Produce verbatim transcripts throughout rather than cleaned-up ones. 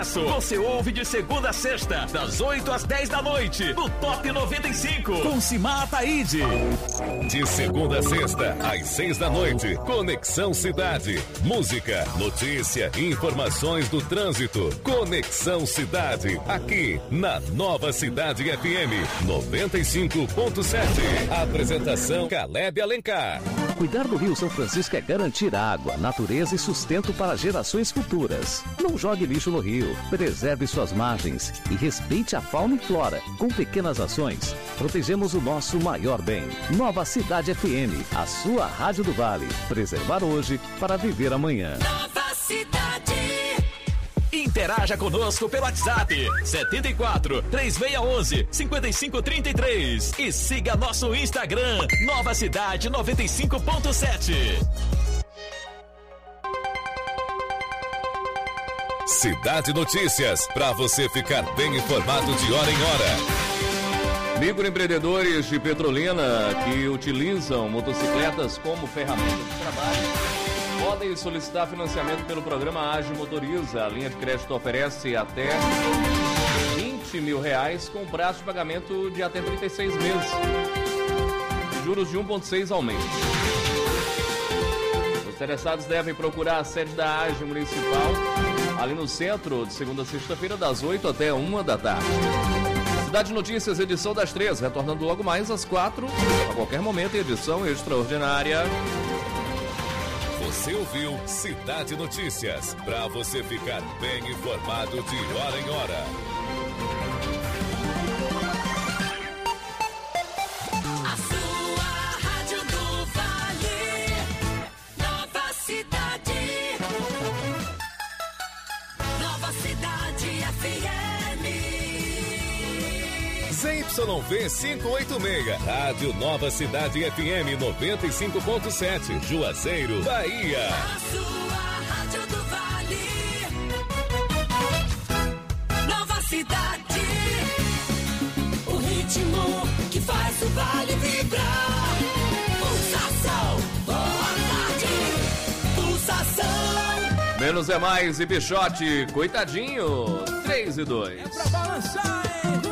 Você ouve de segunda a sexta, das oito às dez da noite, no Top noventa e cinco, com Simar Ataíde. De segunda a sexta, às seis da noite, Conexão Cidade. Música, notícia, informações do trânsito. Conexão Cidade, aqui na Nova Cidade F M noventa e cinco ponto sete. Apresentação Caleb Alencar. Cuidar do Rio São Francisco é garantir água, natureza e sustento para gerações futuras. Não jogue lixo no rio, preserve suas margens e respeite a fauna e flora. Com pequenas ações, protegemos o nosso maior bem. Nova Cidade F M, a sua rádio do Vale. Preservar hoje para viver amanhã. Nova Cidade. Interaja conosco pelo WhatsApp setenta e quatro, três seis um um, cinco cinco três três e siga nosso Instagram Nova Cidade noventa e cinco ponto sete. Cidade Notícias, para você ficar bem informado de hora em hora. Microempreendedores de Petrolina que utilizam motocicletas como ferramenta de trabalho podem solicitar financiamento pelo programa Age Motoriza. A linha de crédito oferece até vinte mil reais com prazo de pagamento de até trinta e seis meses. Juros de um vírgula seis ao mês. Os interessados devem procurar a sede da Age Municipal, ali no centro, de segunda a sexta-feira, das oito até uma da tarde. Cidade Notícias, edição das três, retornando logo mais às quatro, a qualquer momento, edição extraordinária. Você ouviu Cidade Notícias, para você ficar bem informado de hora em hora. A sua rádio do Vale, Nova Cidade. Nova Cidade F M. Z Y V quinhentos e oitenta e seis, Rádio Nova Cidade F M noventa e cinco ponto sete, Juazeiro, Bahia. A sua rádio do Vale, Nova Cidade. O ritmo que faz o Vale vibrar. Pulsação, boa tarde. Pulsação. Menos é mais e Bichote, coitadinho, três e dois. É pra balançar, hein?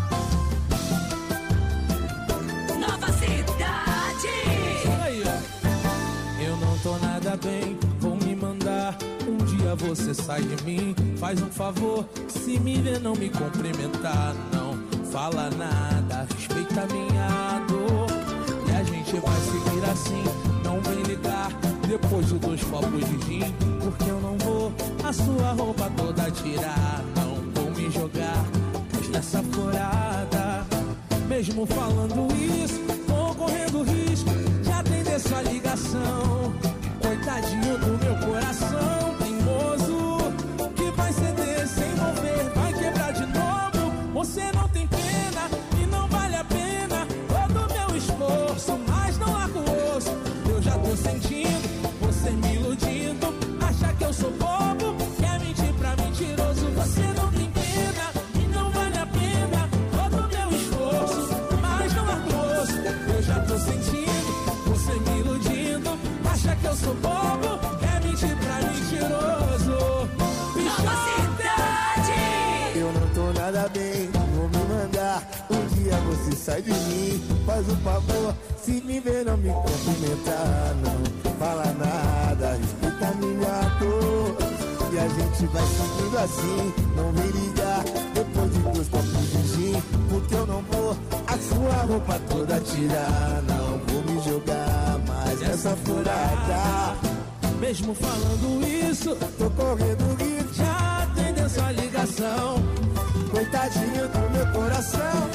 Tô nada bem, vou me mandar. Um dia você sai de mim, faz um favor. Se me ver, não me cumprimentar, não fala nada, respeita minha dor. E a gente vai seguir assim, não vem ligar depois de dois copos de gin, porque eu não vou a sua roupa toda tirar. Não vou me jogar nessa furada. Mesmo falando isso, tô correndo risco de atender sua ligação. Coitadinho do meu coração teimoso, que vai ceder sem mover, vai quebrar de novo. Você não tem pena e não vale a pena todo meu esforço, mas não largo o osso. Eu já tô sentindo você me iludindo, acha que eu sou bobo, quer mentir pra mentiroso. Você não tem pena e não vale a pena todo meu esforço, mas não largo o osso. Eu já tô sentindo você me iludindo, acha que eu sou bobo, quer mentir pra mentiroso. Nova Cidade. Eu não tô nada bem, vou me mandar. Um dia você sai de mim, faz um favor. Se me ver, não me cumprimentar, não fala nada, respeita minha dor. E a gente vai seguindo assim, não vem ligar depois de dois copos de gin, porque eu não vou a sua roupa toda tirar. Não vou me jogar mais essa furada. Mesmo falando isso, tô correndo risco de atender sua ligação. Coitadinho do meu coração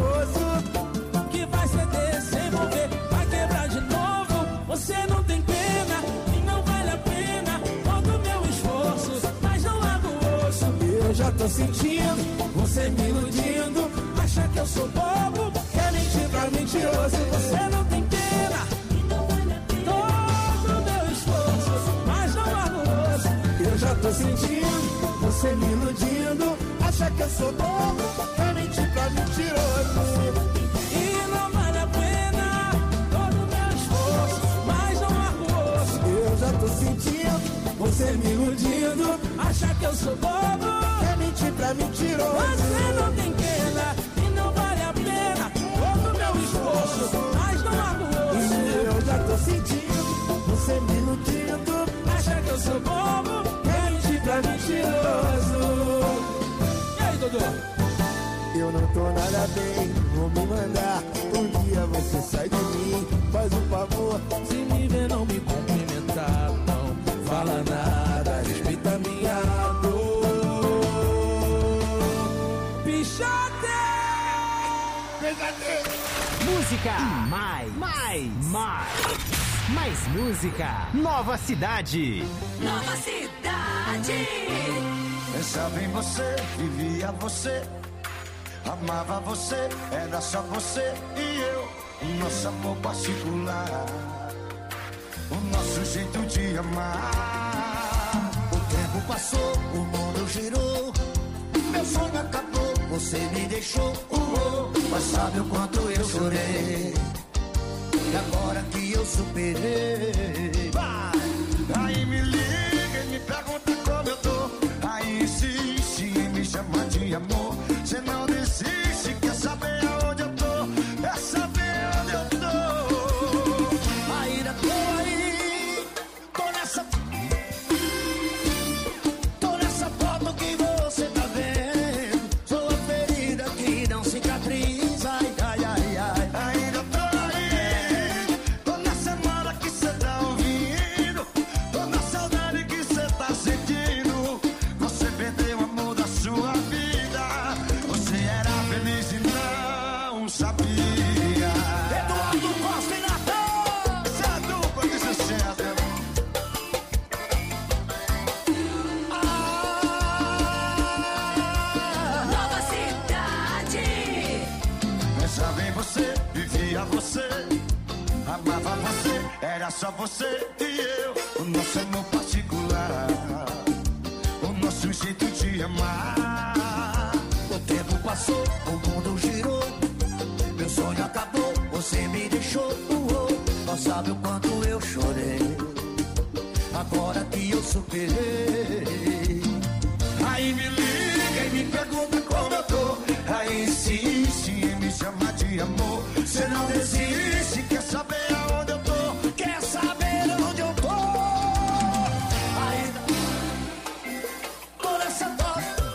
teimoso, que vai ceder sem mover, vai quebrar de novo. Você não tem pena e não vale a pena todo meu esforço, mas não largo o osso. Eu já tô sentindo você me iludindo, acha que eu sou bobo, quer mentir pra mentiroso. Você não tem pena e não vale a pena todo meu esforço, mas não largo o osso. Eu já tô sentindo você me iludindo, acha que eu sou bobo, quer mentir pra mentiroso. E não vale a pena todo meu esforço, mas não largo o osso. Eu já tô sentindo você me iludindo, acha que eu sou bobo, pra mentiroso. Você não tem pena e não vale a pena todo o meu esforço, mas não largo o osso. E eu já tô sentindo, você me iludindo. Acha que eu sou bobo, quer mentir pra mentiroso. E aí, Dodô? Eu não tô nada bem, vou me mandar. Um dia você sai de mim, faz um favor. Se me ver não me cumprimentar, não fala nada, respeita minha dor. Pichote! Música mais, mais, mais, mais música. Nova Cidade. Nova Cidade. Pensava em você, vivia você, amava você, era só você e eu. O nosso amor particular, o nosso jeito de amar. O tempo passou, o mundo girou, meu sonho acabou, você me deixou. Uh -oh. Mas sabe o quanto eu chorei, e agora que eu superei. Vai. Aí me liga e me pergunta como eu tô. Aí insiste em me chamar de amor. Você não desiste, quer saber aonde eu tô, quer saber onde eu tô. Ainda tô aí, tô nessa, tô nessa foto que você tá vendo. Sou a ferida que não cicatriza, ai, ai, ai, ai. Ainda tô aí, tô na semana que cê tá ouvindo, tô na saudade que cê tá sentindo. Você perdeu o amor da sua vida, você era feliz e não sabia. Eduardo Costa e Natan, essa é a dupla de sucesso. Nova Cidade. Pensava em você, vivia você, amava você, era só você e eu. O nosso amor particular, o nosso jeito de amar. O tempo passou, o mundo girou, meu sonho acabou, você me deixou. Uh -oh. Não sabe o quanto eu chorei, agora que eu superei. Aí me liga e me pergunta como eu tô. Aí insiste em me chamar de amor. Você não desiste, quer saber aonde eu tô, quer saber onde eu tô. Ainda tô nessa foto,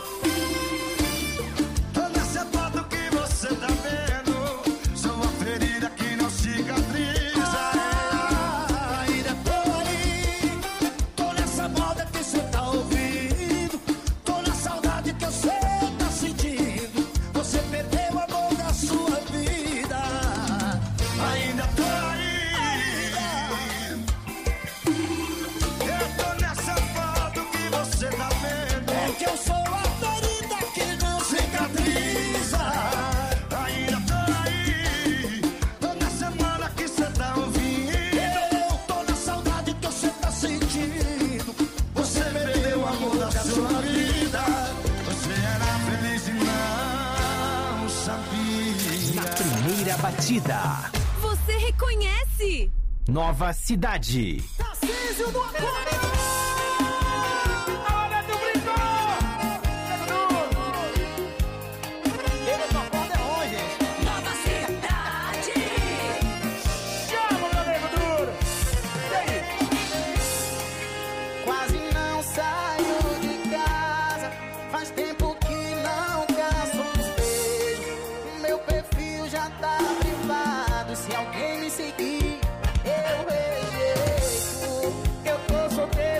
tô nessa foto que você tá vendo. Sou uma ferida que não cicatriza. Ainda tô aí, tô nessa moda que você tá ouvindo, tô na saudade que você tá sentindo. Você perdeu o amor da sua vida. Ainda tô aí, eu tô nessa foto que você tá vendo. É que eu sou a ferida que não cicatriza. Ainda tô aí, tô na semana que você tá ouvindo, eu tô na saudade que você tá sentindo. Você perdeu o amor da sua vida, você era feliz e não sabia. Na primeira batida. Você reconhece? Nova Cidade. Tarcísio do Acordeon! A hora do brincão! Ele do Acordeon, gente! Nova Cidade. Chama, meu nego duro! E aí? Quase não saio de casa, faz tempo que não caço um espelho. Meu perfil já tá privado, se alguém me seguir, eu rejeito. Eu tô solteiro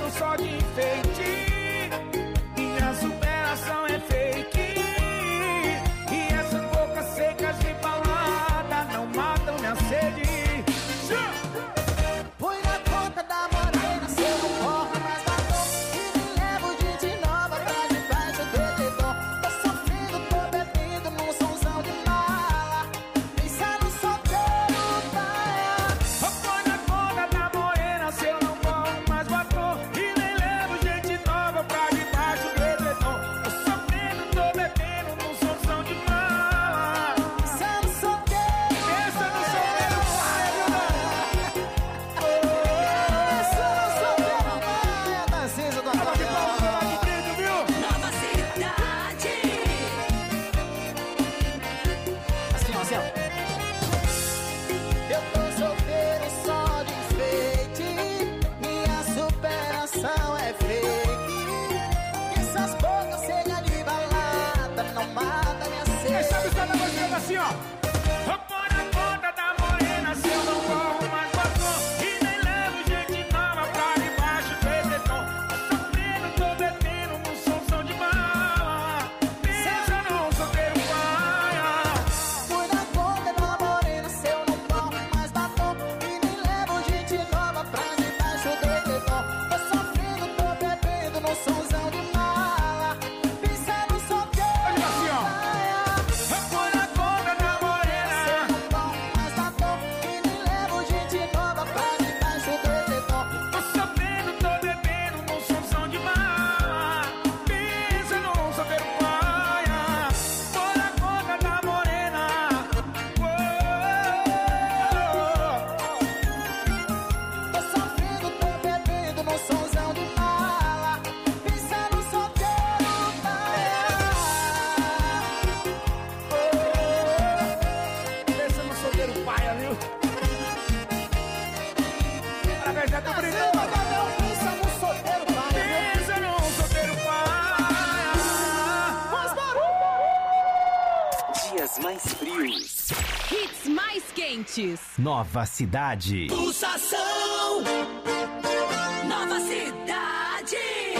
assim, ó. Eu ponho na conta da morena se eu não vou mais batom. E nem levo gente nova pra debaixo do edredom. Tô sofrendo, tô bebendo no somzão de bala. Pensa num solteiro paia. Põe na conta da morena se eu não tomo mais batom. E nem levo gente nova pra debaixo do edredom. Tô sofrendo, tô bebendo no somzão de bala. Pensa num solteiro paia. Eu ponho na conta da morena. Se eu não tomo mais batom. E nem levo gente nova pra debaixo do edredom. Tô sofrendo, tô bebendo no somzão de bala. Pensa num solteiro paia. Põe na conta da morena. Tô sofrendo, tô bebendo no somzão de bala. Pensa no solteiro paia. Pensa no solteiro paia, viu? Parabéns, já tô brincando. Pensa no solteiro paia. Pensa num solteiro paia. Faz barulho. Dias mais frios. Hits mais quentes. Nova Cidade. Pulsação. Nova Cidade.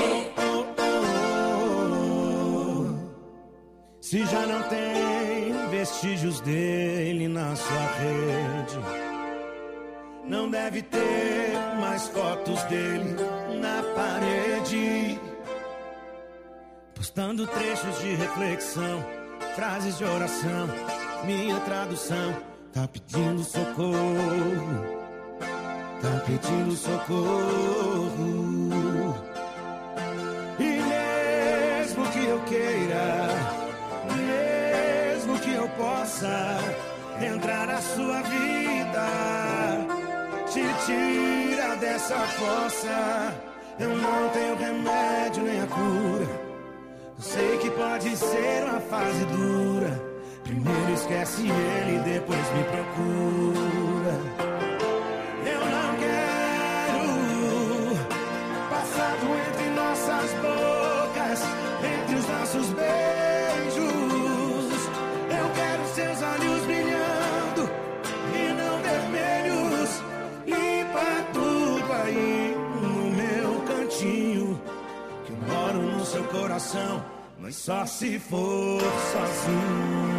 Se já não tem vestígios dele na sua rede, não deve ter mais fotos dele na parede, postando trechos de reflexão, frases de oração. Minha tradução tá pedindo socorro, tá pedindo socorro. E mesmo que eu queira, mesmo que eu possa entrar na sua vida, te tira dessa fossa. Eu não tenho remédio nem a cura. Eu sei que pode ser uma fase dura. Primeiro esquece ele, depois me procura. Eu não quero passado entre nossas bocas, entre os nossos beijos. Eu quero seus olhos brilhando e não vermelhos. Limpa tudo aí no meu cantinho, que eu moro no seu coração, mas só se for sozinho.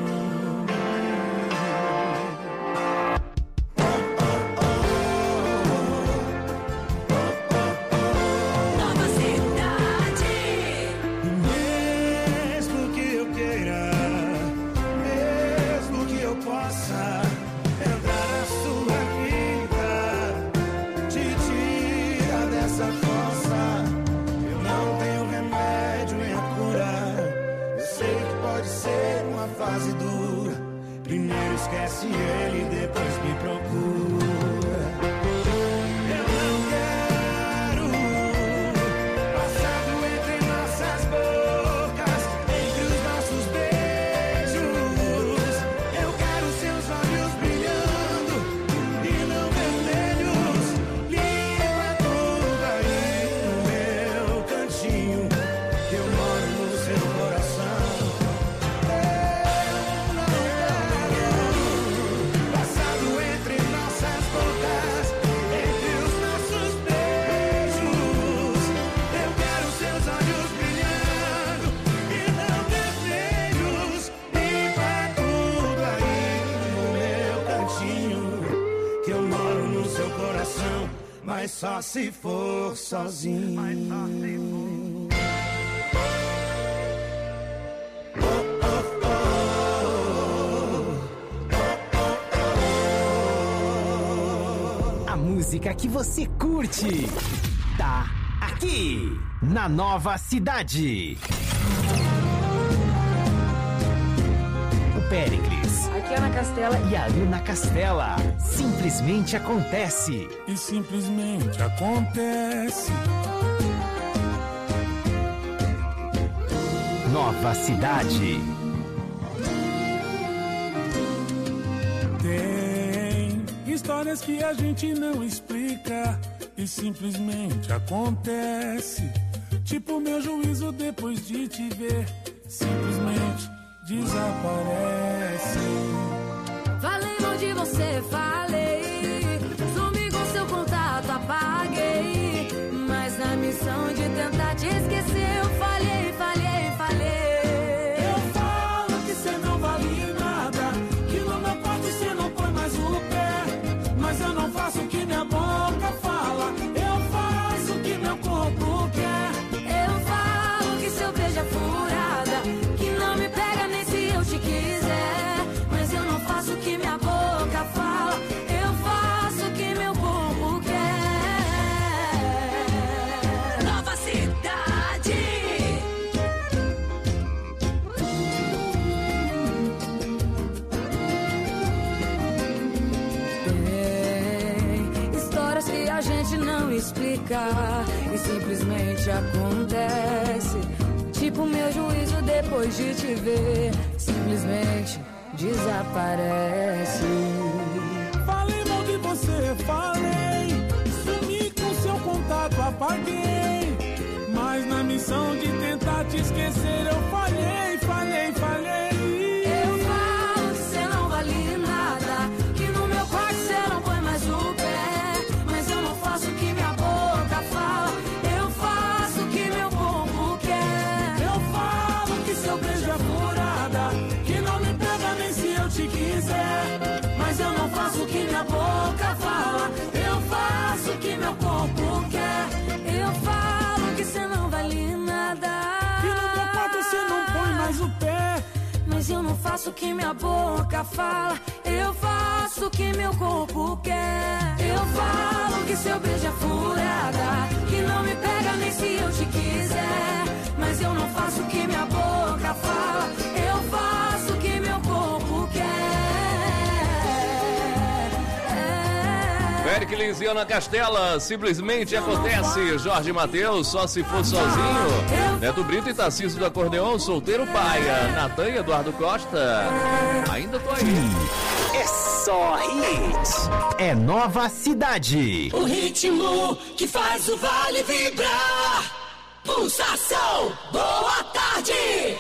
Nova Cidade. Mesmo que eu queira, mesmo que eu possa entrar na sua vida, te tira dessa fossa. Eu não tenho remédio nem a cura. Eu sei que pode ser uma fase dura. Primeiro esquece ele, depois me procura. Eu não quero passado entre nossas bocas, entre os nossos beijos. Eu quero seus olhos brilhando e não vermelhos. Limpa tudo aí no meu cantinho, que eu moro no seu coração. Eu não quero passado entre nossas bocas, entre os nossos beijos. Eu quero seus olhos brilhando e não vermelhos. Limpa tudo aí no meu cantinho, que eu moro no seu coração, mas só se for sozinho. A música que você curte tá aqui na Nova Cidade. O Péricles. Aqui é Ana Castela. E a Ana Castela. Simplesmente acontece. E simplesmente acontece. Nova Cidade. Tem histórias que a gente não explica e simplesmente acontece. Tipo meu juízo depois de te ver, simplesmente desaparece. Falei mal de você, falei. Sumi com seu contato, apaguei. Mas na missão de tentar te esquecer, eu falhei, falhei, falhei. Eu falo que cê não vale nada, que no meu quarto cê não põe mais o pé. Mas eu não faço o que minha boca fala, eu faço o que meu corpo quer. Eu falo que seu beijo é furada, que não me pega nem se eu te quiser. Mas eu não faço o que minha boca fala, eu faço o que meu corpo quer. Nova Cidade. Tem histórias que a gente não explica e simplesmente acontece. Tipo meu juízo depois de te ver, simplesmente desaparece. Falei mal de você, falei. Sumi com seu contato, apaguei. Mas na missão de tentar te esquecer, eu falhei, falhei, falhei. Eu falo que cê não vale nada, que no meu quarto cê não põe mais o pé. Mas eu não faço o que minha boca fala, eu faço o que meu corpo quer. Eu falo que seu beijo é furada, que não me pega nem se eu te quiser. Mas eu não faço o que minha boca fala, eu faço o que meu corpo quer. Eu falo que cê não vale nada, que no meu quarto cê não põe mais o pé. mas eu não faço o que minha boca fala, eu faço o que meu corpo quer. Eu falo que seu beijo é furada, que não me pega nem se eu te quiser. Mas eu não faço o que minha boca fala, eu faço o que meu corpo quer. Eric Linziana Castela, simplesmente acontece. Jorge Mateus, só se for sozinho. Neto Brito e Tarcísio do Acordeon, solteiro paia. Natan e Eduardo Costa, ainda tô aí. É só hits. É Nova Cidade. O ritmo que faz o vale vibrar. Pulsação, boa tarde.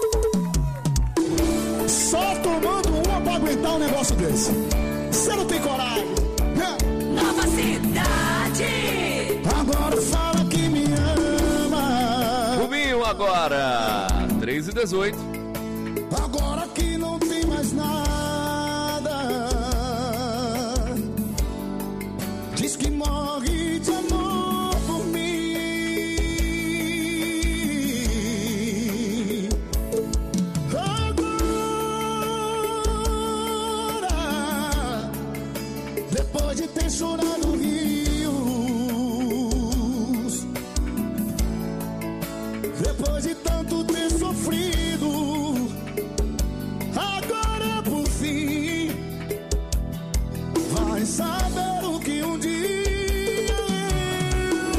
Só tomando uma pra aguentar um negócio desse. Você não tem coragem. Nova Cidade. Agora fala que me ama. Rubinho agora, três e dezoito. Agora que não tem mais nada, diz que morre de amor por mim. Agora, depois de ter chorado rios, depois de tanto ter sofrido, agora por fim vai saber o que um dia eu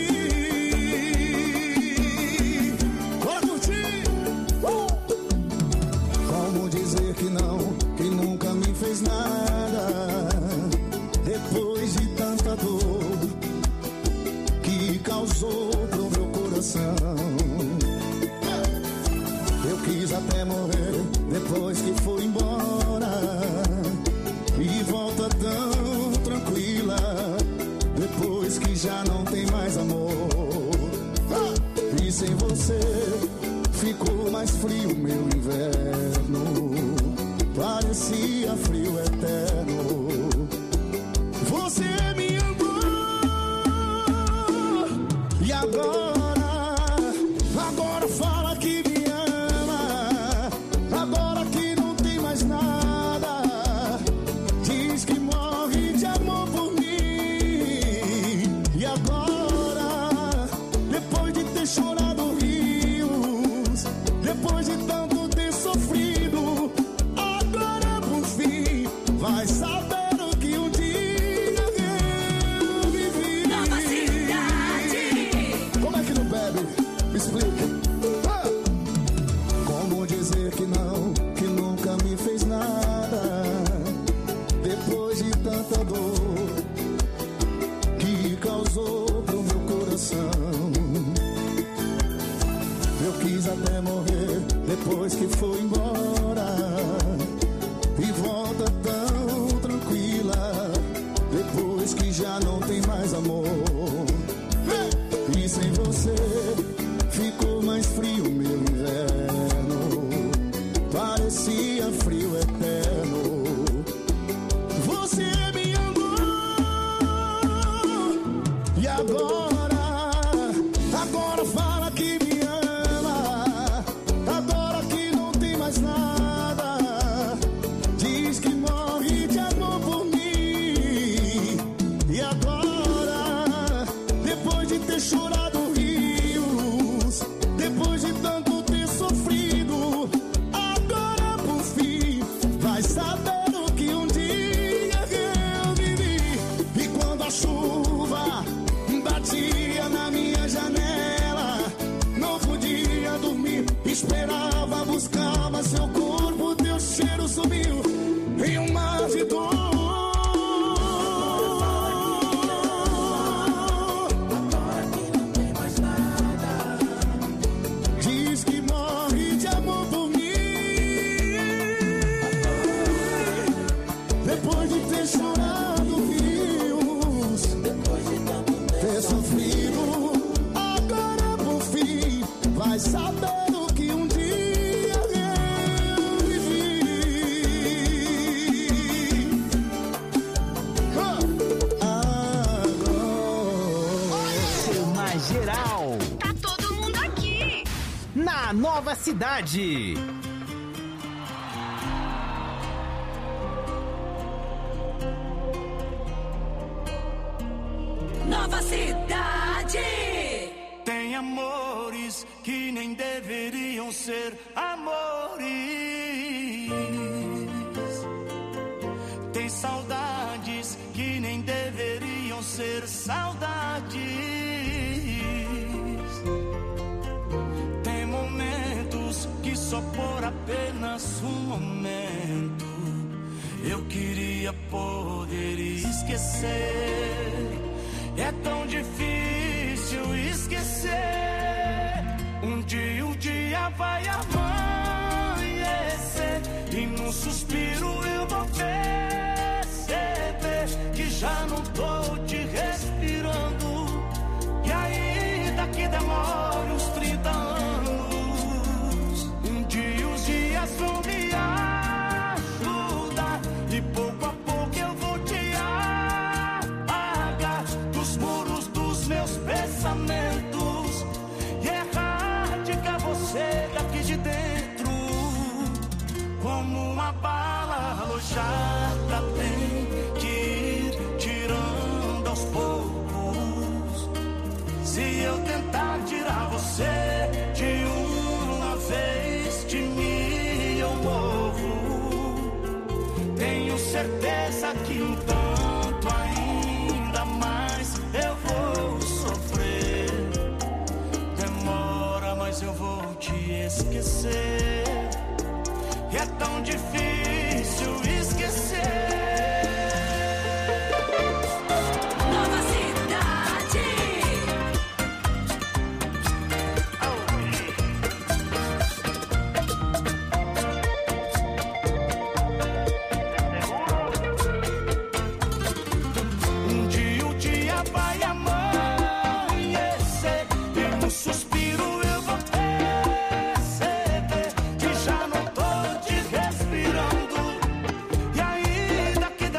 vivi. Bora curtir! Uh! Como dizer que não, que nunca me fez nada, depois de tanta dor que causou pro meu coração. Eu quis até morrer depois que foi embora, e volta tão tranquila depois que já não tem mais amor. E sem você ficou mais frio meu inverno, parecia frio eterno. Você me amou e agora, agora fala que me ama. Agora que não tem mais nada, diz que morre de amor por mim. E agora, depois de ter chorado rios, depois de tanto ter sofrido, agora por fim vai saber o que um dia eu vivi. Nova Cidade. Como é que não bebe? Me explica. Ah! Como dizer que não, que nunca me fez nada, depois de tanta dor que causou pro meu coração. Eu quis até morrer depois que foi embora. E volta tão tranquila depois que já não tem mais amor. E sem você ficou mais frio meu inverno, parecia frio eterno. Você me amou e agora, agora fala que me ama, agora que não tem mais nada, diz que morre de amor por mim. E agora, depois de ter chorado rios, depois de tanto ter sofrido, agora por fim vai saber o que um dia eu vivi. E quando a chuva batia na minha janela, não podia dormir, esperava, buscava seu corpo, teu cheiro sumiu em um mar de dor. Agora que não tem mais nada, diz que morre de amor por mim. Depois de ter chorado rios, depois de tanto ter sofrido, agora por fim vai saber o que um dia eu vivi. Seu na geral. Tá todo mundo aqui. Na Nova Cidade. Nova Cidade. Tem amores que nem deveriam ser amores. Tem saudades que nem deveriam ser saudades. Tem momentos que só por apenas um momento eu queria poder esquecer. É tão difícil esquecer. Um dia, um dia vai amanhecer e num suspiro eu vou perceber que já não tô te respirando. E ainda que demore uns trinta anos, um dia os dias vão me ajudar e pouco a pouco eu vou te apagar dos muros dos meus pensamentos e erradicar você daqui de dentro. Como uma bala alojada tem que ir tirando aos poucos. Se eu tentar tirar você de uma vez, de mim eu morro. Tenho certeza que um tanto ainda mais eu vou sofrer. Demora, mas eu vou te esquecer. E é tão difícil esquecer. Nova Cidade. Um dia o dia vai amanhecer e no suspiro eu vou perceber que já não tô te respirando. E ainda que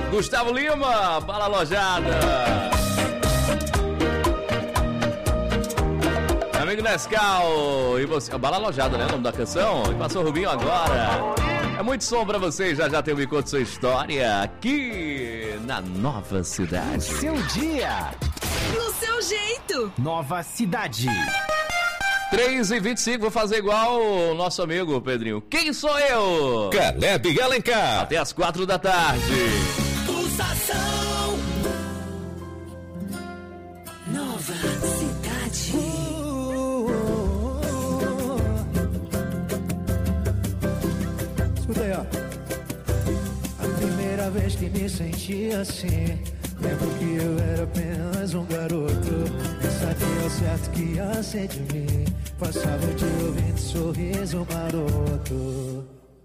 Gustavo Lima, Bala Lojada. Amigo Nescau, e você? Bala Lojada, né? O nome da canção? E passou o Rubinho agora. É muito som pra vocês, já já tem o Me Conta Sua História aqui na Nova Cidade. Seu dia. No seu jeito. Nova Cidade. três e vinte e cinco, vou fazer igual o nosso amigo Pedrinho. Quem sou eu? Caleb Alencar. Até as quatro da tarde. Pulsação. Nova Cidade. Escuta aí, ó. A primeira vez que me senti assim, lembro que eu era apenas um garoto. Eu sabia ao certo que ia ser de mim. Passava o dia ouvindo sorriso maroto.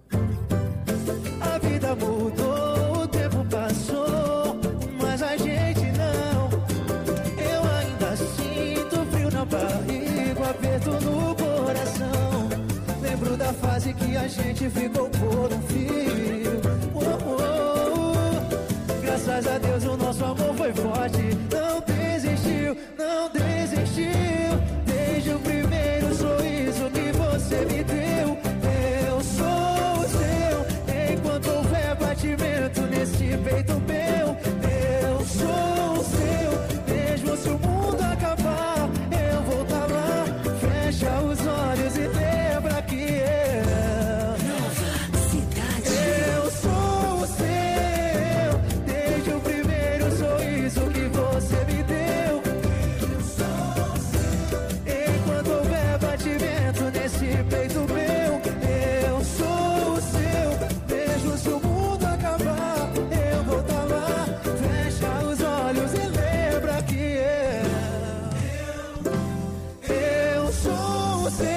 A vida mudou, o tempo passou, mas a gente não. Eu ainda sinto frio na barriga, aperto no coração. Lembro da fase que a gente ficou por um fio. Oh, oh, oh. Graças a Deus o nosso amor foi forte. Não desistiu, não desistiu. Desde o primeiro sorriso que você me deu. Eu sou o seu, enquanto houver batimento nesse peito meu. Eu sou o seu, mesmo se o mundo acabar, eu vou estar lá. Fecha os olhos e lembra que eu Nova Cidade. Eu sou o seu, desde o primeiro sorriso que você me deu. Eu sou o seu, enquanto houver batimento nesse peito meu. Eu sou o seu, mesmo se o mundo acabar, eu vou estar lá. Fecha os olhos e lembra que eu Eu sou o seu.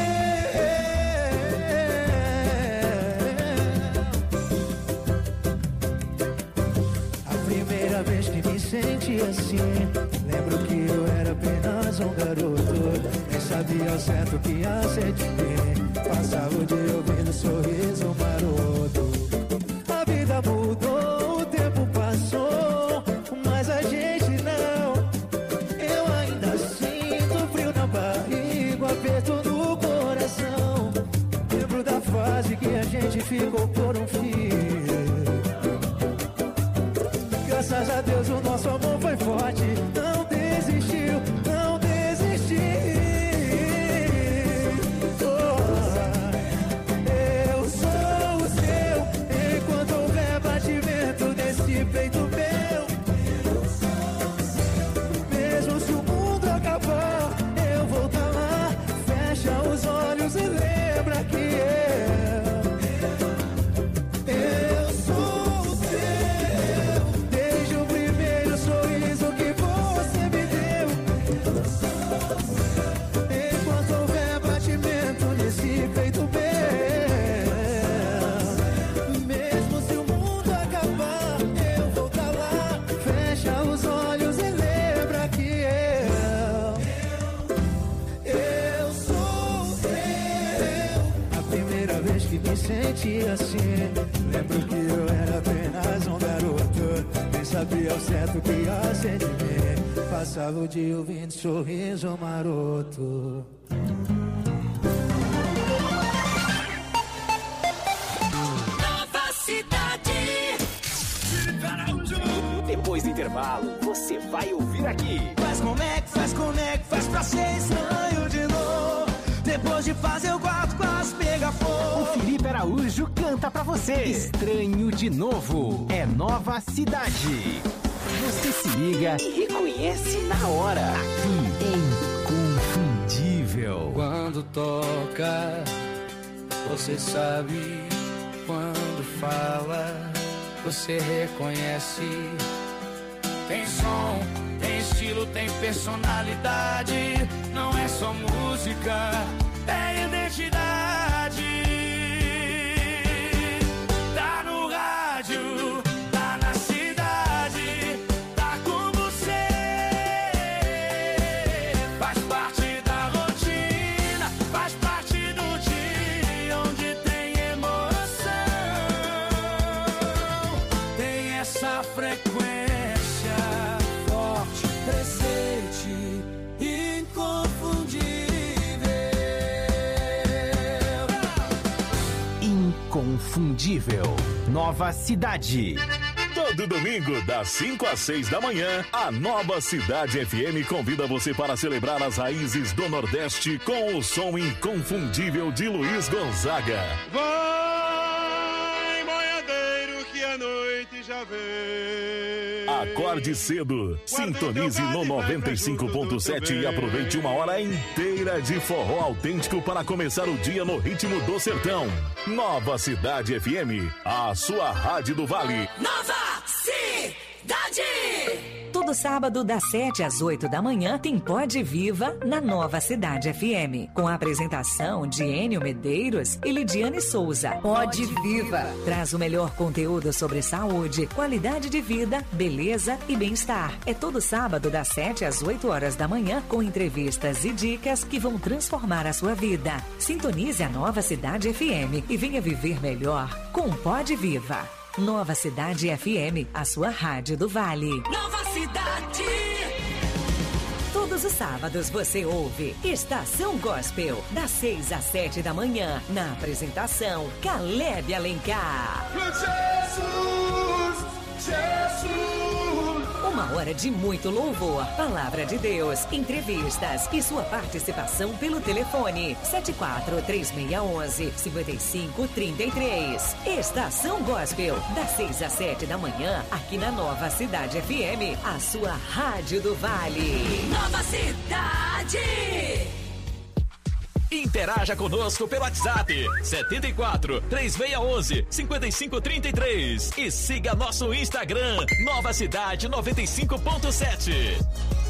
A primeira vez que me senti assim, lembro que eu era apenas um garoto. Nem sabia ao certo que ia ser de mim. Passava o dia ouvindo sorriso maroto. A vida mudou, o tempo passou, mas a gente não. Eu ainda sinto frio na barriga, aperto no coração. Lembro da fase que a gente ficou por um fio. Graças a Deus o nosso amor foi forte. Não desistiu, não desistiu. Oh, eu sou o seu, enquanto houver batimento nesse peito meu. Mesmo se o mundo acabar, eu vou estar lá. Fecha os olhos e lembra que eu Eu sou o seu, desde o primeiro sorriso que você me deu. Enquanto houver batimento nesse peito meu. Mesmo se o mundo acabar, eu vou estar lá. Fecha os olhos e lembra que eu Eu sou o seu. A primeira vez que me senti assim, lembro que eu era apenas um garoto. Nem sabia ao certo que ia ser de mim. Passava o dia ouvindo sorriso maroto. Nova Cidade. Depois do intervalo, você vai ouvir aqui. Faz como é que faz, como é que faz pra ser estranho de novo. Depois de fazer o quarto quase pega O fogo. Felipe Araújo canta pra você. Estranho de novo. É Nova Cidade. Você se liga e reconhece na hora. Aqui é inconfundível. Quando toca, você sabe. Quando fala, você reconhece. Tem som, tem estilo, tem personalidade. Não é só música, é identidade. Tá no rádio, tá na cidade, tá com você. Faz parte da rotina, faz parte do dia onde tem emoção. Tem essa frente frequência forte, presente, inconfundível. Inconfundível. Nova Cidade. Todo domingo, das cinco às seis da manhã, a Nova Cidade F M convida você para celebrar as raízes do Nordeste com o som inconfundível de Luiz Gonzaga. Vai, boiadeiro, que a noite já vem. Acorde cedo, sintonize no noventa e cinco ponto sete e aproveite uma hora inteira de forró autêntico para começar o dia no ritmo do sertão. Nova Cidade F M, a sua rádio do Vale. Nova Cidade! Todo sábado, das sete às oito da manhã, tem Pode Viva na Nova Cidade F M. Com a apresentação de Enio Medeiros e Lidiane Souza. Pode Viva traz o melhor conteúdo sobre saúde, qualidade de vida, beleza e bem-estar. É todo sábado, das sete às oito horas da manhã, com entrevistas e dicas que vão transformar a sua vida. Sintonize a Nova Cidade F M e venha viver melhor com Pode Viva. Nova Cidade F M, a sua rádio do Vale. Nova Cidade! Todos os sábados você ouve Estação Gospel, das seis às sete da manhã, na apresentação Caleb Alencar. Jesus, Jesus. Uma hora de muito louvor, palavra de Deus, entrevistas e sua participação pelo telefone sete quatro três seis um um cinco cinco três três. Estação Gospel, das seis às sete da manhã, aqui na Nova Cidade F M, a sua rádio do Vale. Nova Cidade! Interaja conosco pelo WhatsApp sete quatro três seis um um cinco cinco três três e siga nosso Instagram Nova Cidade noventa e cinco ponto sete.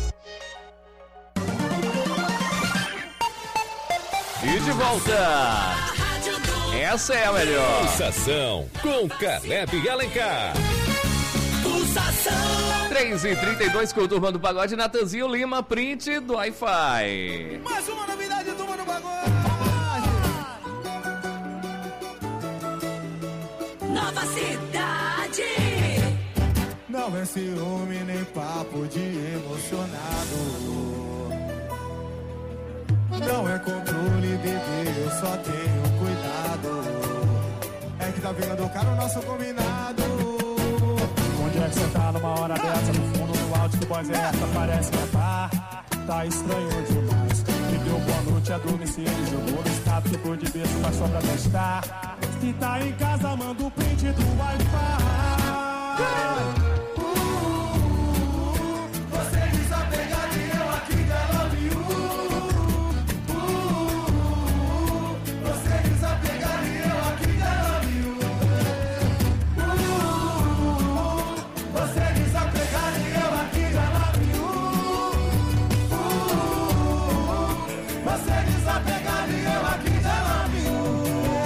E de volta. Essa é a melhor. Pulsação com Caleb Alencar. Pulsação. três e trinta e dois com o Turma do Pagode, Natanzinho Lima, print do Wi-Fi. Mais uma novidade, Turma do Pagode. Nova Cidade. Não é ciúme nem papo de emocionado. Não é controle, bebê, eu só tenho cuidado. É que tá virando caro o nosso combinado. Onde é que você tá numa hora dessa? No fundo do áudio que voz é essa? Parece que é tá, tá estranho demais. Me deu boa noite, adormeci, ele jogou no estado que foi de berço, mas só pra testar. Se tá em casa, manda o print do Wi-Fi. Você desapegado e eu aqui da Love You. Você desapegado e eu aqui da Love You. Você desapegado e eu aqui da Love You. Você desapegado e eu aqui da Love You.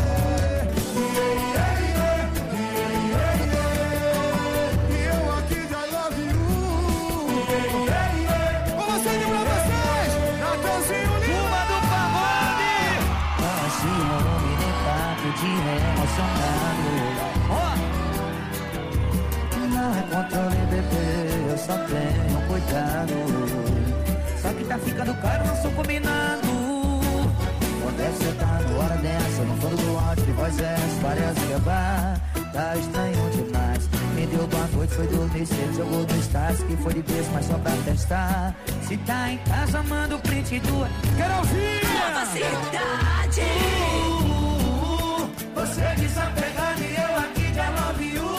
Não é controle, bebê, eu só tenho cuidado. Só que tá ficando caro, não sou combinado. Quando é que você tá na hora dessa? No fundo do áudio de voz é essa? Parece que é bar, tá estranho demais. Me deu boa noite, foi dormir cedo, jogou no status que foi de berço, mas só pra testar. Se tá em casa, manda o print do... Quero ouvir! Nova Cidade! Uh, você desapegado e eu aqui já love you.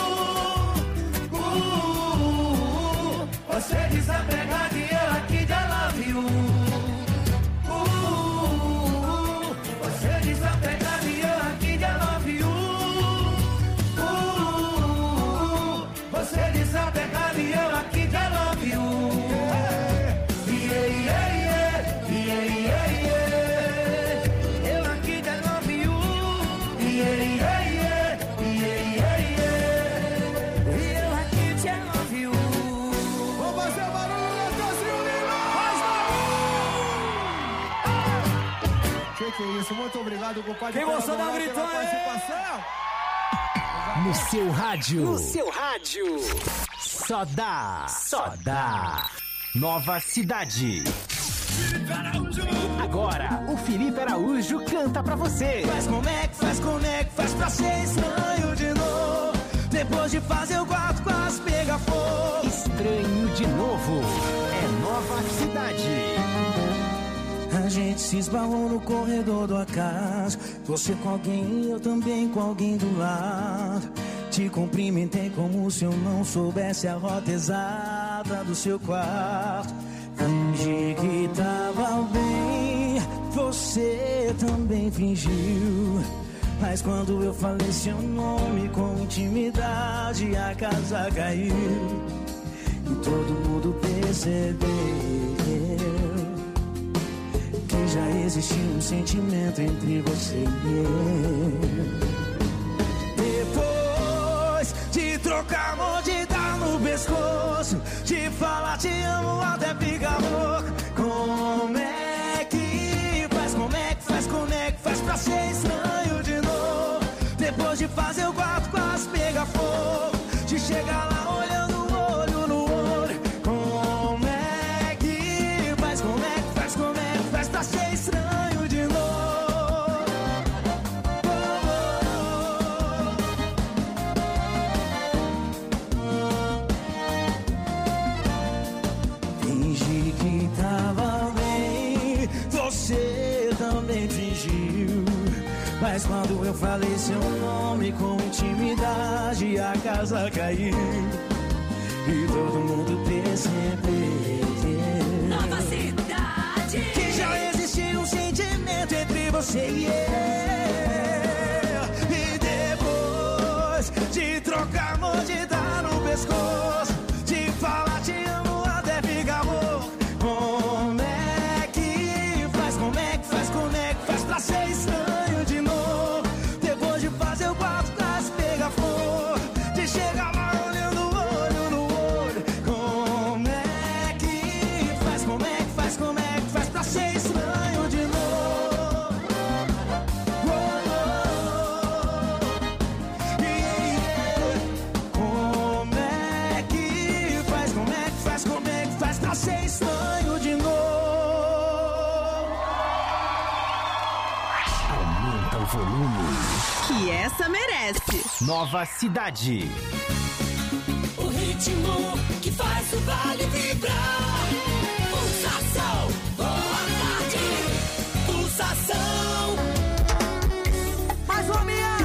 Uh, você desapegado e eu aqui já love you. Uh, você desapegado e eu aqui já love you. Uh, você desapegado e eu aqui já love you. Yeah, yeah, yeah, yeah, yeah, yeah. Eu aqui já love you. Yeah, yeah, yeah, yeah, yeah, yeah. Eu aqui já love you. Vamos fazer barulho, Natanzinho Lima! Faz barulho! Que que é isso? Muito obrigado, compadre. Quem gostou da gritando participação? No seu rádio. No seu rádio. só dá, só dá. Nova Cidade. Agora, o Felipe Araújo canta pra você. Faz como é que faz, como é que faz pra ser estranho de novo. Depois de fazer o quarto quase pega fogo. Estranho de novo. É Nova Cidade. A gente se esbarrou no corredor do acaso. Você com alguém, eu também com alguém do lado. Te cumprimentei como se eu não soubesse a rota exata do seu quarto. Fingi que tava bem, você também fingiu. Mas quando eu falei seu nome com intimidade, a casa caiu. E todo mundo percebeu que já existia um sentimento entre você e eu. Depois de trocar amor, de dar no pescoço, de falar te amo até ficar louco. Como é que faz, como é que faz, como é que faz pra ser estranho de novo? Depois de fazer o quarto quase pegar fogo, de chegar lá olhando olho no olho. Como é que faz, como é que faz, como é que faz pra ser estranho de novo? Fingi que tava bem, você também fingiu. Mas quando eu falei seu nome com intimidade, a casa caiu. E todo mundo percebeu Nova Cidade, que já existia um sentimento entre você e eu. E depois de trocar amor, de dar no pescoço, de falar te amo até ficar louco. Como é que faz, como é que faz, como é que faz pra ser estranho de novo? Depois de fazer o quarto quase pegar fogo, de chegar lá olhando olho no olho. Como é que faz, como é que faz, como é que faz pra ser estranho de novo? Oh, oh, yeah. Como é que faz, como é que faz, como é que faz pra ser estranho de novo? Aumenta o volume. Que essa merece. Nova Cidade. o ritmo que faz o vale vibrar. Pulsação, boa tarde. Pulsação. Mais uma minha.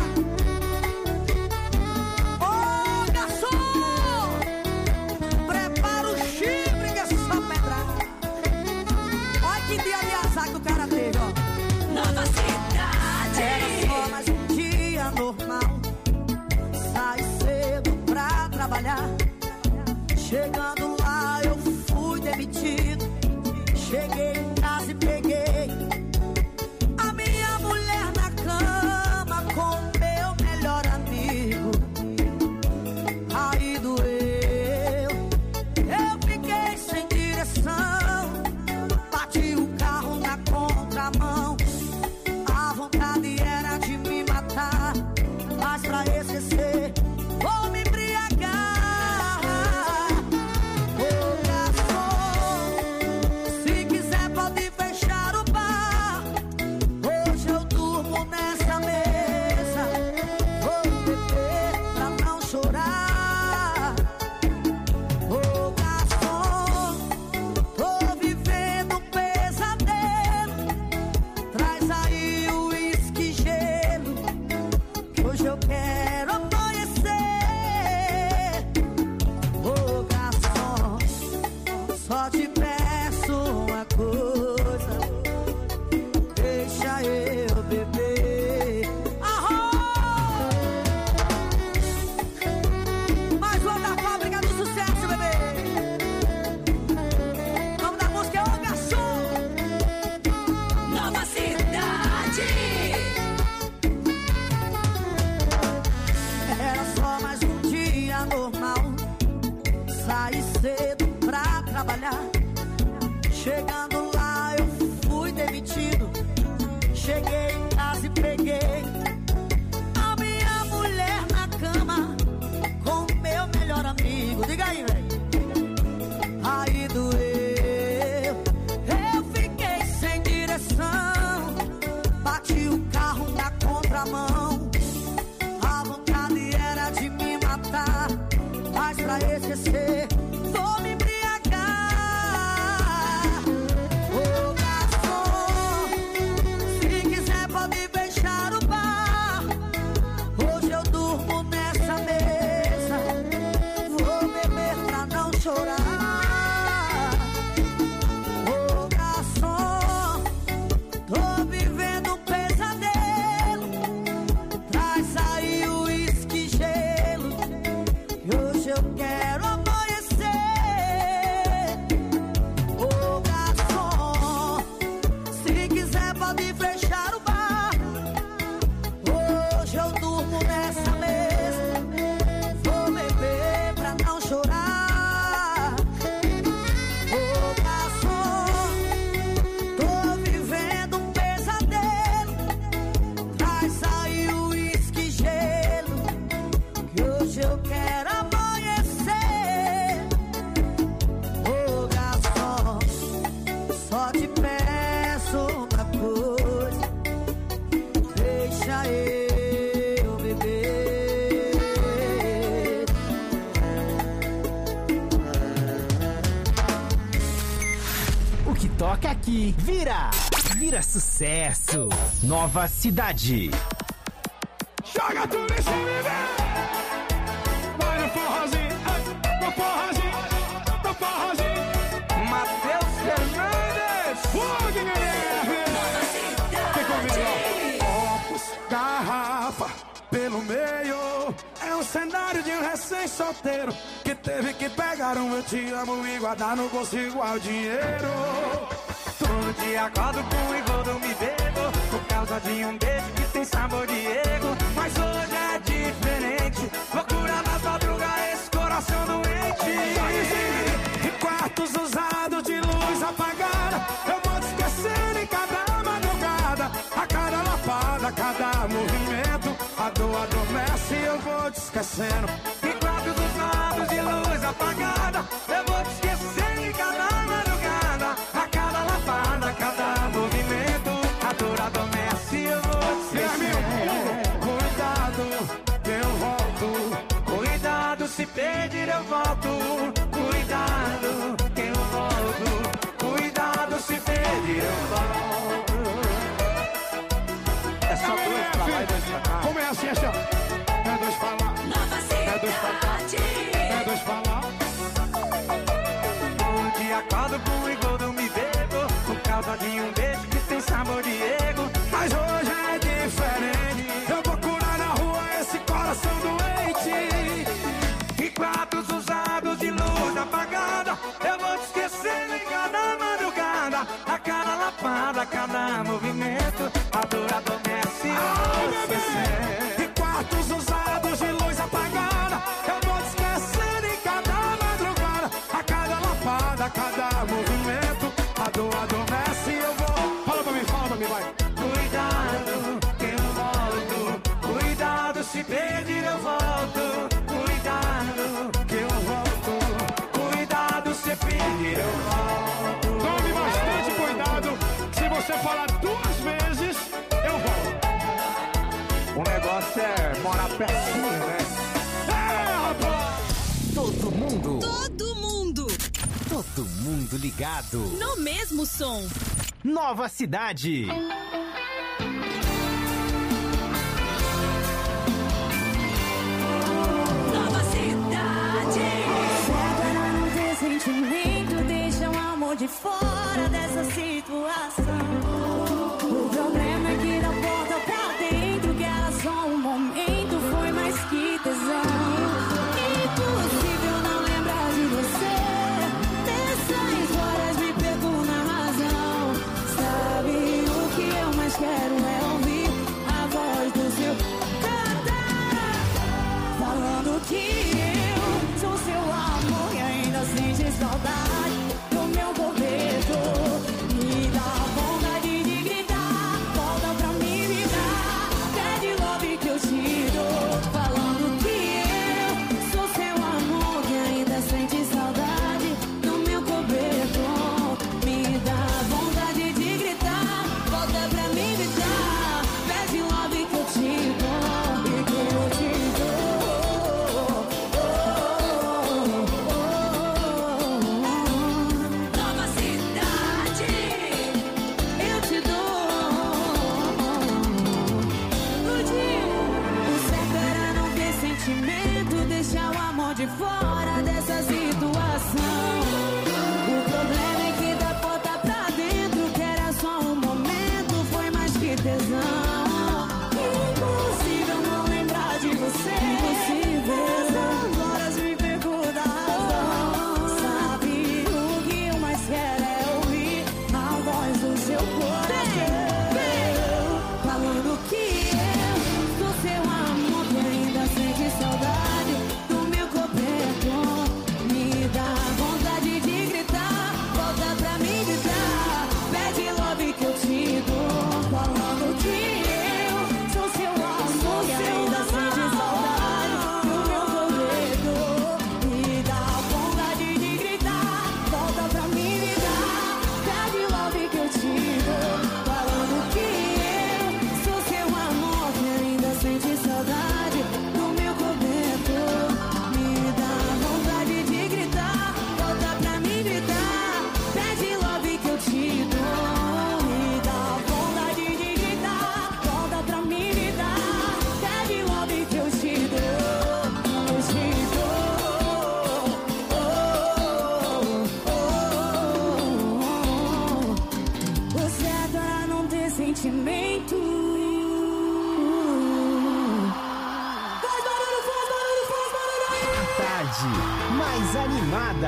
Ô, garçom! Prepara o chifre que é só pedrada. Olha que dia de azar que o cara teve, ó. Nova Cidade. Era só mais um dia normal. Sai cedo pra trabalhar. Chegando lá eu fui demitido. Cheguei em casa e peguei a minha mulher na cama com meu melhor amigo. Aí doeu, eu fiquei sem direção. Bati o carro na contramão. A vontade era de me matar, mas pra esquecer vou me embriagar. Ô garçom, se quiser pode fechar o bar. Hoje eu durmo nessa mesa. Vou beber pra não chorar. Ô garçom, tô vivendo um pesadelo. Traz aí o uísque gelo, que hoje eu quero amanhecer. Ô garçom, só te peço uma coisa, deixa eu beber. Arroz! Mais uma da fábrica do sucesso, bebê. Vamos dar música, é ô garçom. Nova Cidade. Era só mais um dia normal. Saí cedo pra trabalhar. Chegando lá eu fui demitido. Cheguei em casa e peguei a minha mulher na cama com meu melhor amigo. Diga aí, velho. chorar. Ô garçom, tô vivendo um pesadelo. Traz aí o uísque e gelo, que hoje eu quero amanhecer. Ô garçom, se quiser pode fechar o bar. Hoje eu durmo nessa mesa, vou beber pra não chorar. Ô garçom, tô vivendo um pesadelo. Traz aí o uísque e gelo, que hoje eu quero amanhecer. Ô garçom, só te peço uma coisa, deixa eu beber. O que toca aqui vira, vira sucesso. Nova Cidade. Joga tudo em cima e vem. Vai no forrozinho, ai, no forrozinho, no forrozinho. Matheus Fernandes. Fogo, Guilherme. Vem comigo, ó. Copos, garrafa, pelo meio. É um cenário de um recém-solteiro que teve que pegar um eu te amo e guardar no bolso igual dinheiro. Todo dia acordo com igual do me bebo, por causa de um beijo que tem sabor de ego. Mas hoje é diferente, loucura nas madrugas, esse coração doente. Em quartos usados de luz apagada, eu vou te esquecendo em cada madrugada. A cada lapada, a cada movimento, a dor adormece e eu vou te esquecendo. Em quartos usados de luz apagada, eu vou te esquecendo em cada madrugada. A cada lapada, a cada movimento, a dor adormece e eu vou te esquecendo. Cuidado, eu volto. Cuidado, se pedir eu volto. Cuidado, que eu volto. Cuidado, se pedir eu volto. É só dois pra lá e dois pra cá. Como é assim, assim, ó? É dois pra lá, é dois pra cá, é dois pra lá. Todo dia acordo com igual do me bebo, por causa de um beijo que tem sabor de ego. Mas hoje é diferente, eu vou curar na rua esse coração doente. Em quartos usados de luz apagada, eu vou te esquecendo em cada madrugada. A cada lapada, a cada movimento, a dor adormece e eu vou te esquecendo. Em quartos usados de luz apagada, eu vou te esquecendo em cada madrugada. A cada lapada, a cada movimento, a dor adormece e eu vou. Fala pra mim, fala pra mim, vai. Cuidado, que eu volto. Cuidado, se pedir eu volto. Cuidado, que eu volto. Cuidado, se pedir eu volto. Tome bastante cuidado. Se você falar duas vezes, eu volto. O negócio é morar pertinho, né? É, rapaz! Todo mundo, Todo mundo todo mundo ligado. no mesmo som. Nova Cidade. Nova Cidade. Agora não ter sentimento, deixa o amor de fora dessa situação. O problema é que da porta pra dentro, que era só um momento, foi mais que tesão. Impossível não lembrar de você. Dessas horas me perco na razão. Sabe o que eu mais quero é ouvir a voz do seu cantar, falando que eu sou seu amor e ainda sente saudade do meu corpo.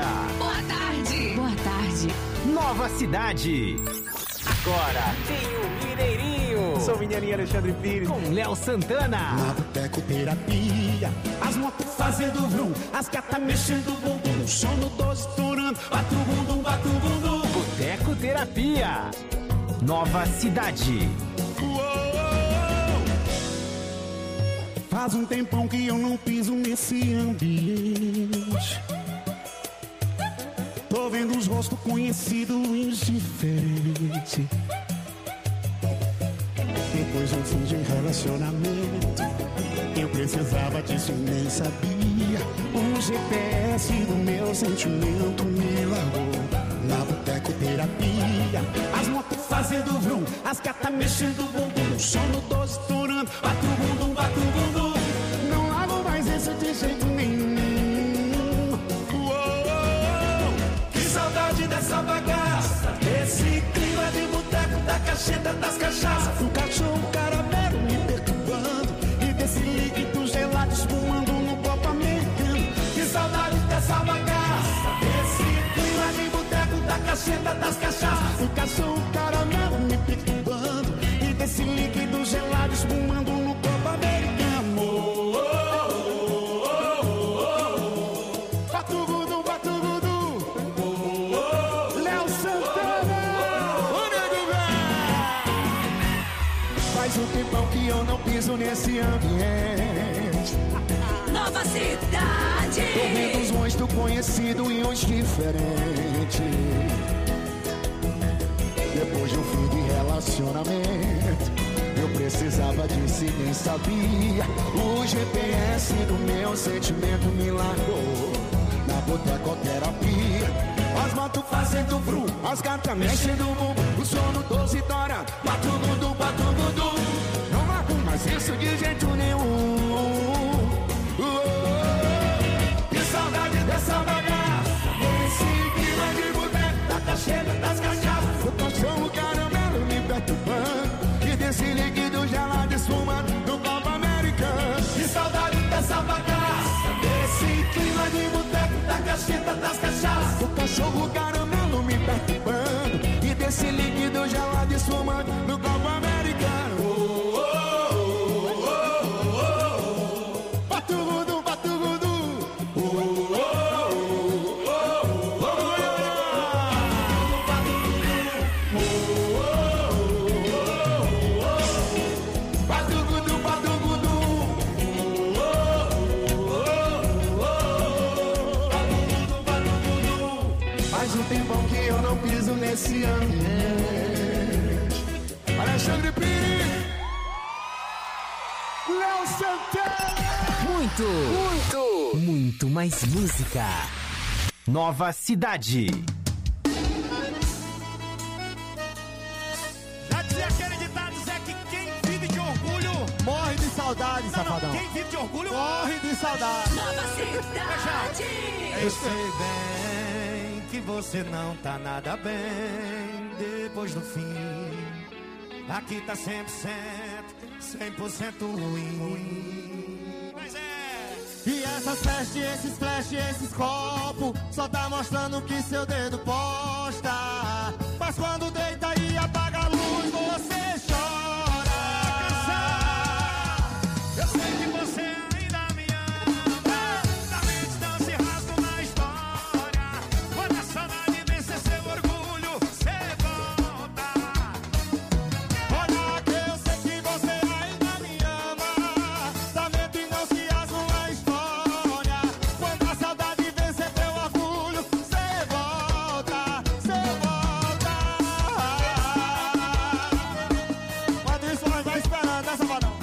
hora. Boa tarde. Boa tarde. Nova Cidade. Agora tem o Mineirinho. Sou o Mineirinho Alexandre Pires. Com Léo Santana. Na boteco terapia, as motos fazendo vrum, as gatas mexendo o bumbum, sono doze estourando, bate o bumbum, bate o bumbum. Boteco Terapia. Nova Cidade. Faz um tempão que eu não piso nesse ambiente. Tô vendo os rostos conhecidos e diferentes. Depois de um fim de relacionamento, eu precisava disso e nem sabia. O G P S do meu sentimento me largou. Na boteco terapia, as motos fazendo vrum, as gatas mexendo o bumbum, sono doze estourando, bate o bumbum, bate o bumbum. Não largo mais isso de jeito nenhum. Uou, que saudade dessa bagaça, esse clima de boteco da cacheta das cachaças. O cachorro caramelo me perturbando e desse líquido gelado espumando no copo americano. Que saudade dessa bagaça, esse clima de boteco da cacheta das cachaças. O cachorro caramelo me perturbando e desse líquido gelado espumando no copo americano. Oh, oh, oh, oh, oh. Batugudu, batugudu. Oh, oh, Léo Santana. O nego velho. Faz um tempão que eu não piso nesse ambiente. Nova Cidade. Tô vendo uns rostos conhecidos e uns diferentes. Depois de um fim de relacionamento, eu precisava disso e nem sabia. O G P S do meu sentimento me largou. Na botecoterapia, as motos fazendo vrum, as gatas mexendo o bumbum, o sono doze estourando, batugudu, batugudu. Não largo mais isso de jeito nenhum. Que saudade dessa bagaça, esse clima de boteco da cacheta das cachaças. O cachorro caramelo me perturbando e desse líquido gelado esfumando no copo americano. Que saudade dessa bagaça, desse clima de boteco da cacheta das cachaças. O cachorro caramelo me perturbando e desse líquido gelado esfumando no copo americano. Oh, oh, oh, oh, oh, oh. Batugudu, batugudu. Oh, oh, oh, oh, oh, oh. Faz um tempão que eu não piso nesse ambiente. Alexandre Pires, Léo Santana. Muito, muito, muito mais música. Nova Cidade. Já dizia aquele ditado, Zé, que quem vive de orgulho morre de saudade, não, safadão. Não, quem vive de orgulho morre de saudade. Nova Cidade. Eu sei bem que você não tá nada bem depois do fim. Aqui tá cem por cento, cem por cento ruim. Mas é. E essas festas, esses flash, esses copos só tá mostrando que seu dedo posta. Mas quando deita e apaga a luz, você chora. Eu sei que você ainda me ama. Da distância rasgo na história. Quando a saudade vencer seu orgulho, você volta. Olha que eu sei que você ainda me ama. Da mente não se rasga na história. Quando a saudade vencer teu orgulho, você volta, você volta. Quando isso nós vai esperando, né, safadão?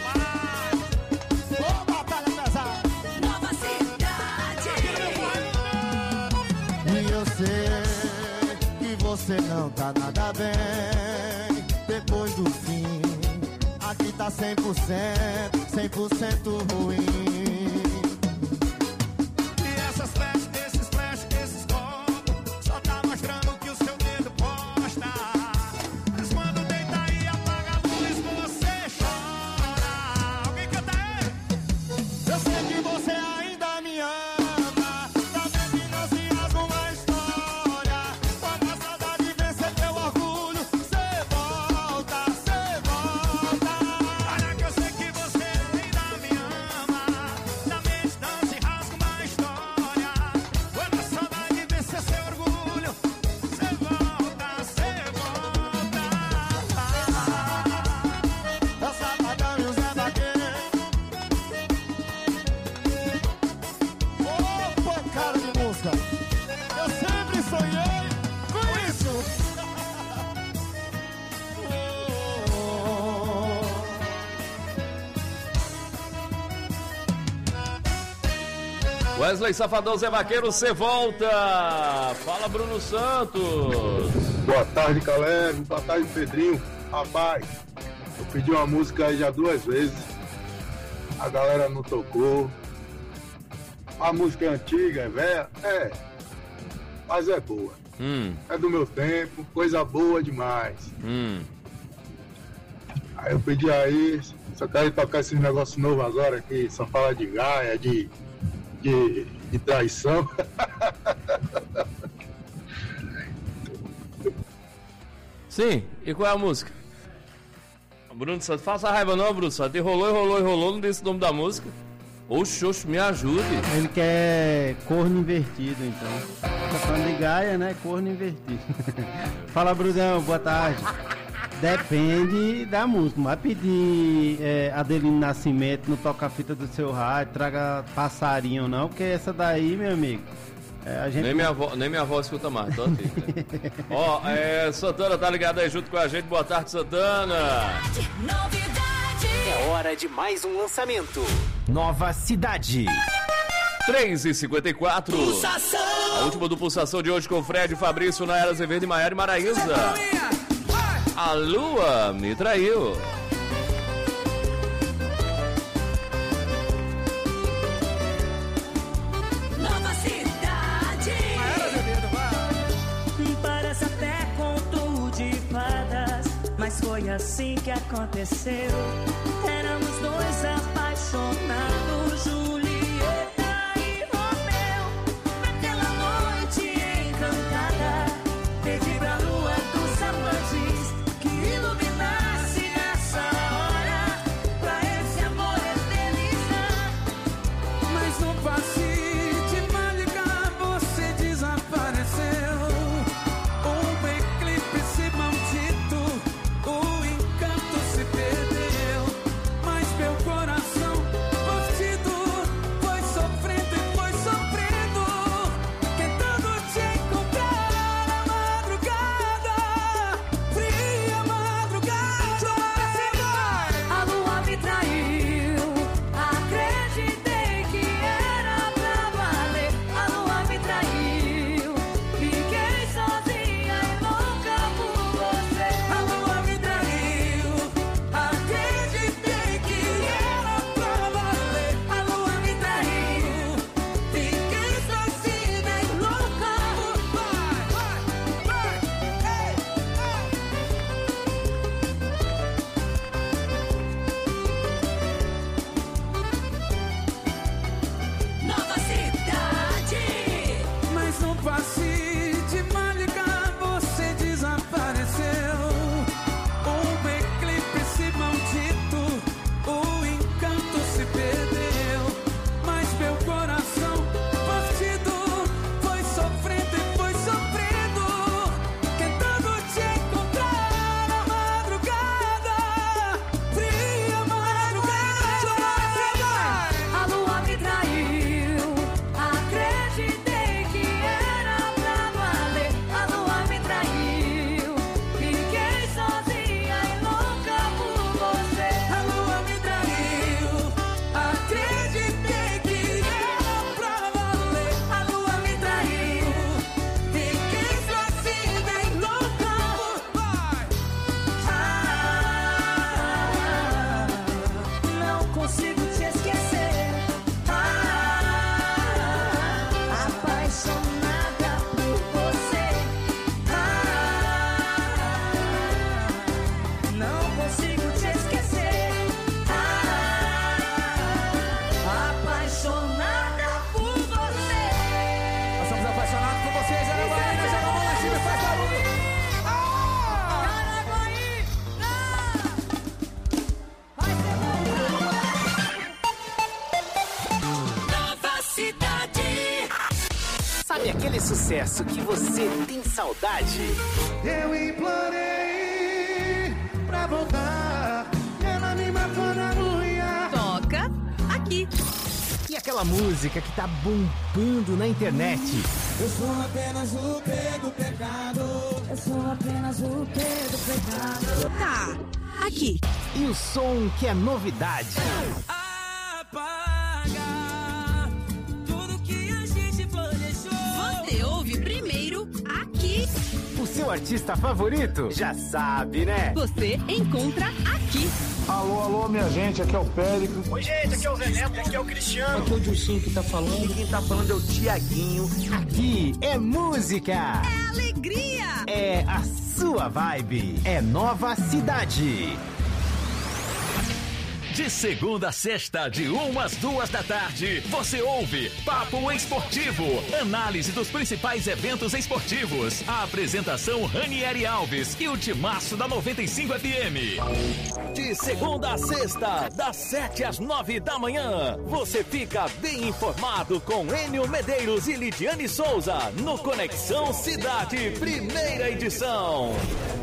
Ô, batalha pesada. Nova Cidade. E eu sei que você não tá nada bem depois do fim. Aqui tá cem por cento, cem por cento ruim. E essas flash, esses flash, esses copos só tá mostrando que o seu dedo posta. Mas quando deita e apaga a luz, você chora. Alguém canta aí? Eu sei que você ainda me ama. Da mente não se rasga sonhei com isso. Wesley Safadão, Zé Vaqueiro, você volta. Fala, Bruno Santos. Boa tarde, Caleb. Boa tarde, Pedrinho. Rapaz, eu pedi uma música aí já duas vezes. A galera não tocou. A música é antiga, é velha? É. Mas é boa. Hum. É do meu tempo, coisa boa demais. Hum. Aí eu pedi aí, só quero tocar esse negócio novo agora, que só fala de gaia, de, de, de traição. Sim, e qual é a música? Bruno Santos, faça raiva não, Bruno Santos. E rolou, e rolou, e rolou, não disse o nome da música. Oxe, oxe, me ajude. Ele quer corno invertido, então. Tá falando de Gaia, né? Corno invertido. Fala, Brunão, boa tarde. Depende da música. Não vai pedir é, Adelino Nascimento no toca-fita do seu rádio, traga passarinho, não, porque essa daí, meu amigo. É, a gente... nem, minha avó, nem minha avó escuta mais, tô aqui. Ó, é, Santana tá ligado aí junto com a gente. Boa tarde, Santana. É hora de mais um lançamento. Nova Cidade. três e cinquenta e quatro. Pulsação. A última do Pulsação de hoje com Fred, Fabrício, Nayara Azevedo e Maiara e Maraísa. A lua me traiu. Nova Cidade. Parece até conto de fadas, mas foi assim que aconteceu. Éramos dois apaixonados, Julieta e Romeu. Naquela noite encantada, pedi pra lua dos amantes que iluminasse nessa hora, pra esse amor eternizar. Mas no passe de mágica você desapareceu. Um eclipse maldito, o encanto se perdeu. Mas meu coração partido foi sofrendo e foi sofrendo, tentando te encontrar na madrugada, fria madrugada. A lua me traiu, acreditei que era pra valer. A lua me traiu, fiquei sozinha e louca por você. A lua me traiu, acreditei que era pra valer. A lua me traiu, fiquei sozinha e louca por Nova Cidade. Mas no passe de mágica você desapareceu. Um eclipse maldito, o encanto se perdeu. Mas meu coração partido foi sofrendo e foi sofrendo, tentando te encontrar na madrugada, fria madrugada. A lua me traiu, acreditei que era pra valer. A lua me traiu, fiquei sozinha e louca por você. A lua me traiu, acreditei que era pra valer. A lua me traiu, fiquei sozinha e louca por ah, não consigo te esquecer. Ah, apaixonada por você. Ah, não consigo te esquecer. Ah, apaixonada por você. Nós somos apaixonados por vocês, Araguaína. Joga a mão lá em cima e faz barulho. Nova Cidade. Sabe aquele sucesso que você tem saudade? Eu implorei pra voltar, ela me matou na unha. Toca aqui. E aquela aquela música que tá bombando na internet. Eu sou apenas o P do pecado. Eu sou apenas o P do pecado. Tá, aqui. E o som que é novidade. Apaga tudo que a gente planejou. Você ouve primeiro aqui. O seu artista favorito? Já sabe, né? Você encontra aqui. Alô, alô, minha gente, aqui é o Péricles. Oi, gente, aqui é o Zé Neto, aqui é o Cristiano. Aqui é o Dilcinho que tá falando. E quem tá falando é o Tiaguinho. Aqui é música. É alegria. É a sua vibe. É Nova Cidade. De segunda a sexta, de uma às duas da tarde, você ouve Papo Esportivo, análise dos principais eventos esportivos. A apresentação Ranieri Alves e o timaço da noventa e cinco F M. De segunda a sexta, das sete às nove da manhã, você fica bem informado com Enio Medeiros e Lidiane Souza no Conexão Cidade, primeira edição.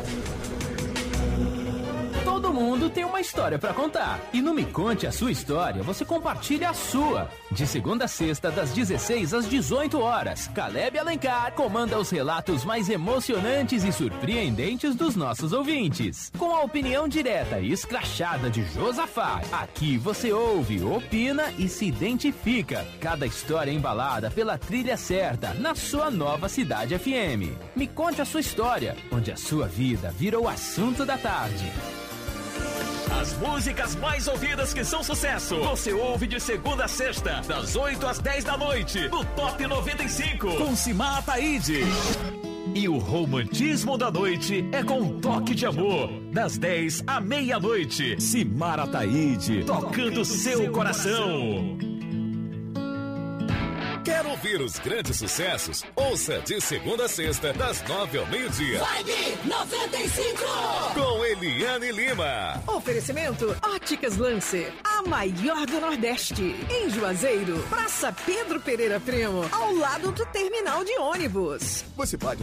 Todo mundo tem uma história pra contar. E no Me Conte a Sua História, você compartilha a sua. De segunda a sexta, das dezesseis às dezoito horas, Caleb Alencar comanda os relatos mais emocionantes e surpreendentes dos nossos ouvintes. Com a opinião direta e escrachada de Josafá, aqui você ouve, opina e se identifica. Cada história embalada pela trilha certa, na sua Nova Cidade F M. Me Conte a Sua História, onde a sua vida vira o assunto da tarde. As músicas mais ouvidas que são sucesso, você ouve de segunda a sexta, das oito às dez da noite, no Top noventa e cinco, com Simar Ataíde. E o romantismo da noite é com um toque de amor, das dez à meia-noite. Simar Ataíde, tocando seu coração. Quer ouvir os grandes sucessos? Ouça de segunda a sexta, das nove ao meio-dia. Vibe noventa e cinco. Com Eliane Lima. Oferecimento Óticas Lancer, a maior do Nordeste. Em Juazeiro, Praça Pedro Pereira Primo, ao lado do terminal de ônibus. Você pode